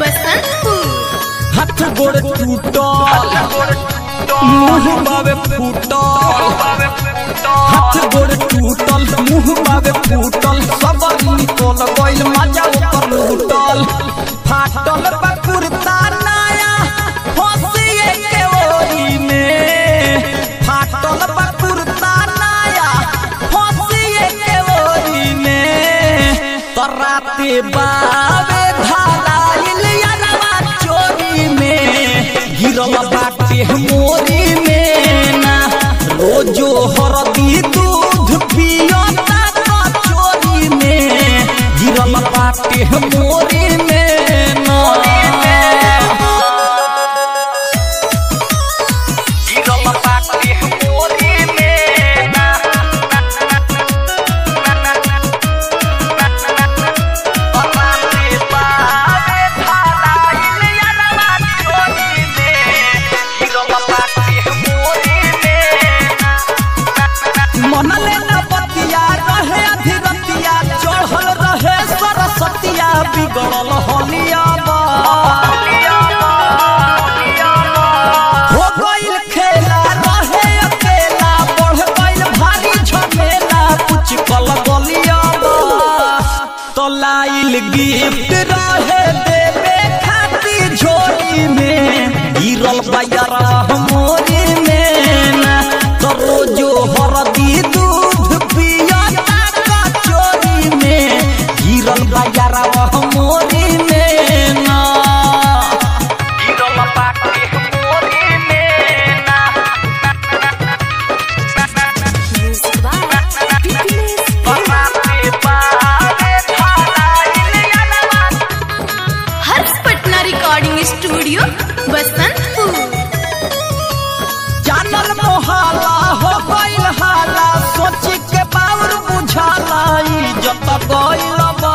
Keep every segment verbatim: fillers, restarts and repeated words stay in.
बसंतपुर। हाथ गोड़ टूटल मुँह बावे फूटल, हाथ गोड़ टूटल मुँह बावे फूटल, सब निकल गइल मजा ओकर लूटल। फाटल बा कुर्ता नया फसिए के ओरी में, फाटल बा कुर्ता नया फसिए के ओरी में। तराते बावे धाराइल यारवा चोरी में, गिरल बाटे मोरी में ना। रोजो हरदी दूध पियता कचोरी में, गिरल बाटे मोरी में ना। गिरल बाटे मोरी में ना। तराते बावे धाराइल यारवा चोरी में, गिरल बाटे मोरी में ना। मनले न बतिया रहे अधिरतिया, चढ़ल रहे सरस्वतिया, बिगड़ल हलिया हो गइल खेला रहे अकेला, बढ़ गइल भारी झमेला, कुछ कल गलिया तो लाइल गिफ्ट रहे देवे खाती झोली में, गिरल बयरा मोरी में ना। तो रोजो हरदी दूध पियता कचोरी में, गिरल बयरा मोरी में ना। गिरल बाटे मोरी में ना। तराते बावे धाराइल यारवा। Harsh Patna recording studio Basantpur. जानल मोहाला हो गइल हाला, सोच के बाउर बुझाला इज्जत गइल बा।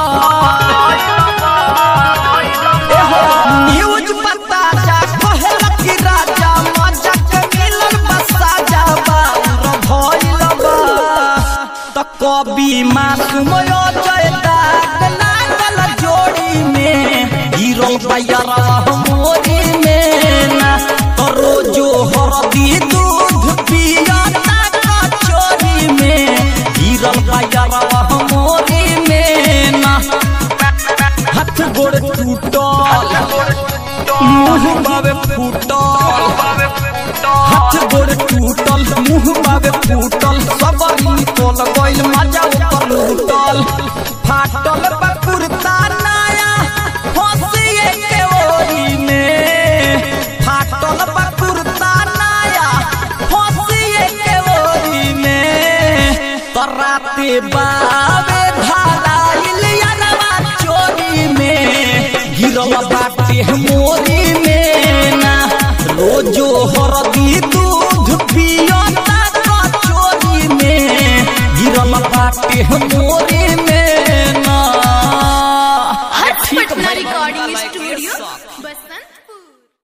एहो न्यूज पता जा कहल कि राजा मजा के मिलल बसा जा, बाउर भइल बा। त कवि मासूम यो जयदा लागल जोड़ी में, गिरल बयरा मोरी में ना। तो रोजो हरदी दूध पियता कचोरी में, गिरल बयरा मोरी में ना। हाथ गोड़ टूटल मुँह बावे फूटल, हाथ गोड़ टूटल मुँह बावे फूटल, सब निकल गइल मजा ओकर लूटल। फाटल बा कुर्ता नया फसिए के ओरी में, फाटल बा कुर्ता नया फसिए के ओरी में। तराते बावे धाराइल यारवा चोरी में, गिरल बाटे मोरी में ना। रोजो